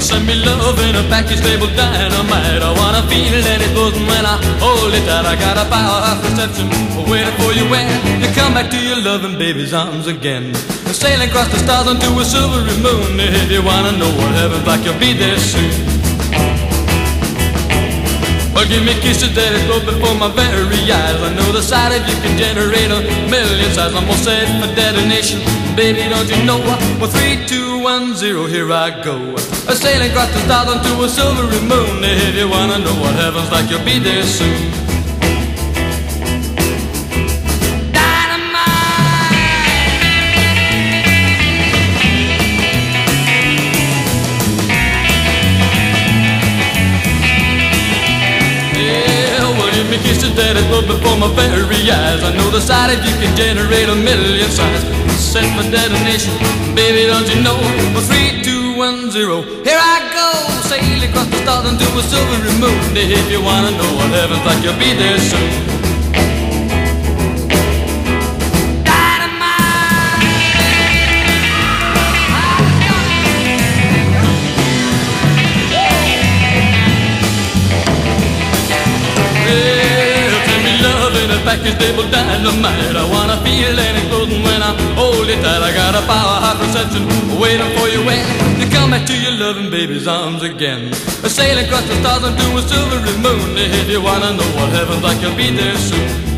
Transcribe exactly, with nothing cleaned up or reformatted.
Send me love in a package labeled dynamite. I wanna feel it and it buzzing when I hold it tight. I got a powerhouse reception waiting for you when you come back to your loving baby's arms again. Sailing across the stars onto a silvery moon. If you wanna know what heaven's like, you'll be there soon. Well, give me kisses that it broke before my very eyes. I know the sight of you can generate a million sighs. I'm all set for detonation. Baby, don't you know? Well, three, two, one, zero, here I go. A sailing across the stars onto a silvery moon. If you wanna know what heaven's like, you'll be there soon. Me kisses that it broke before my very eyes. I know the sight of you can generate a million sighs. Set for detonation, baby, don't you know? Well, three, two, one, zero, here I go. Sail across the stars into a silvery moon. If you wanna know what heaven's like, you'll be there soon. Package labeled dynamite. I wanna feel and exploding when I hold it tight. I got a powerhouse reception waiting for you when you come back to your loving baby's arms again. Sailing across the stars onto a silvery moon. If you wanna know what heaven's like, you'll be there soon.